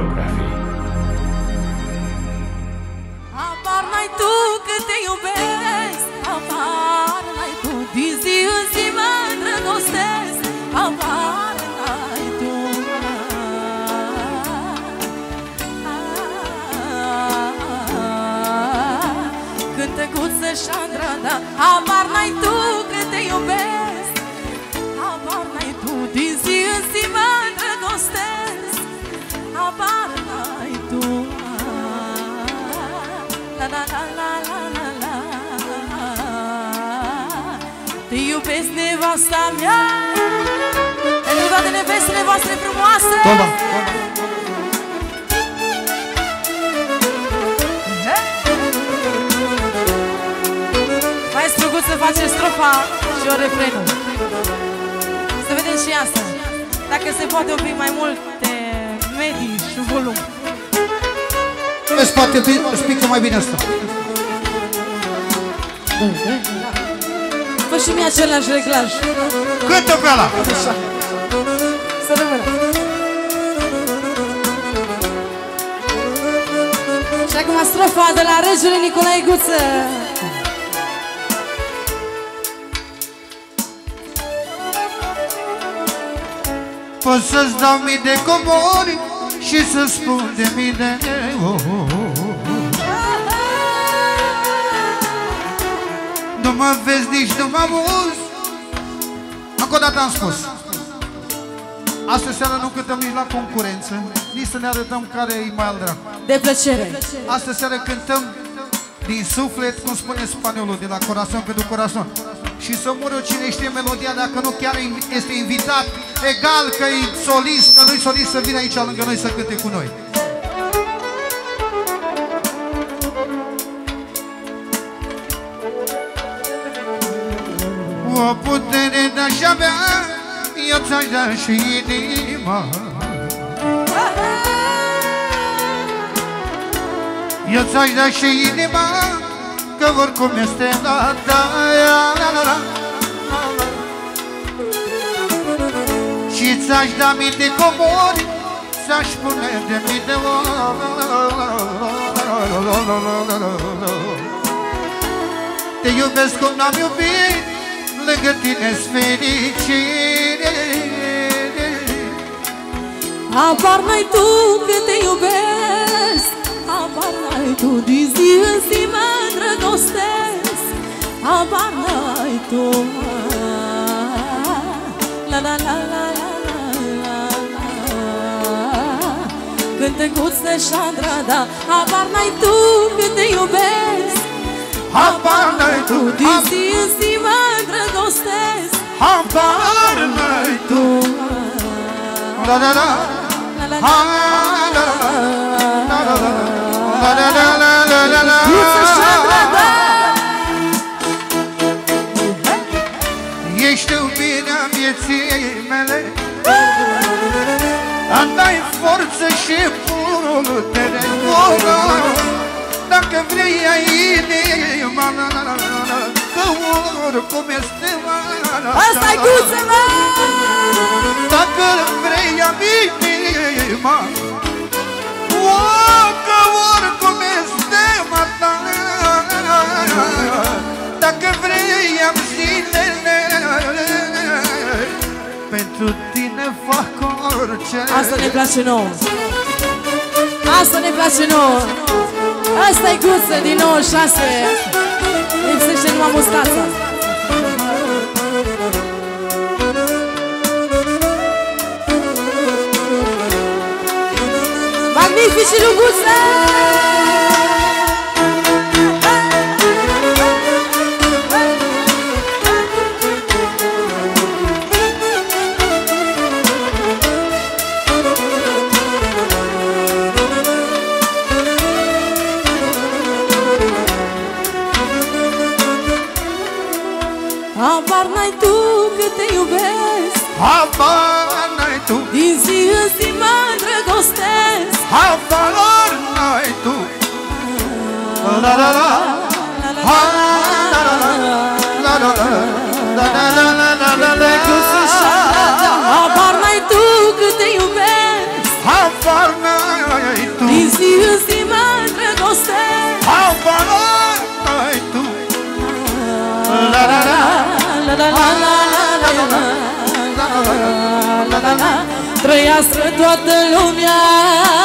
coreografii. Habar n-ai tu cât te iubesc, habar n-ai tu, din zi în zi mă îndrăgostesc, habar n-ai tu. Cântăcuță și-Andra, da, habar n-ai tu cât te iubesc, habar n-ai tu, din zi în zi mă îndrăgostesc, habar n-ai tu. La la la la la la la. Te iubesc, nevasta mea, pentru toate nevestele voastre frumoase. Toba. Maestru Guță face strofa și o refrenul. Să vedem și asta. Dacă se poate un pic mai multe medii și volum. Vezi, poate îți pică mai bine asta. Fă și mie același reglaj. Cântă pe ăla. Așa. Să rămână. Și acum strofa de la regele Nicolae Guță. Pot să-ți dau mii de comori și să spun de mine. Nu mă vezi, nici nu mă auzi. Încă o dată am spus, astă seară nu cântăm nici la concurență, nici să ne arătăm care e mai al dracu. De plăcere. Astă seară cântăm din suflet, cum spune spaniolul, de la corazon pentru corazon. Și să mură cine știe melodia, dacă nu chiar este invitat, egal că e solist, că nu-i solist, să vină aici lângă noi să cânte cu noi. O putere de-aș avea, eu ți-aș da și inima. Eu ți-aș da și inima, că oricum este la ta. Și ți-aș da mii de comori, ți-aș pune de mii de te iubesc cum n-am iubit, lângă tine-s fericire. Habar n-ai tu cât te iubesc, habar n-ai tu, din zi în zi mă îndrăgostesc, habar n-ai tu. La la la la la la la. Cântăcuță și-Andra, da, habar n-ai tu cât te iubesc, Habar n-ai tu, din zi în zi mă îndrăgostesc, habar n-ai tu. La la la la la la la la la la. Guță și-Andra, da. Ești iubirea vieții mele, dai forță și putere. Dacă vrei ai inima, că oricum este. Asta-i Guță, mă! Dacă vrei am inima, că oricum este ta. Dacă vrei am zilele, pentru tine fac orice. Asta ne place nouă. Asta ne place nouă. Asta-i Guță din 96. Lipsește numai mustața. Magnifici lui Guță! Habar n-ai tu cât te iubesc, Habar n-ai tu, din zi în zi mă îndrăgostesc, habar n-ai tu. La la la la la la la la la la. Habar n-ai tu cât te iubesc, Habar n-ai Trăiască toată lumea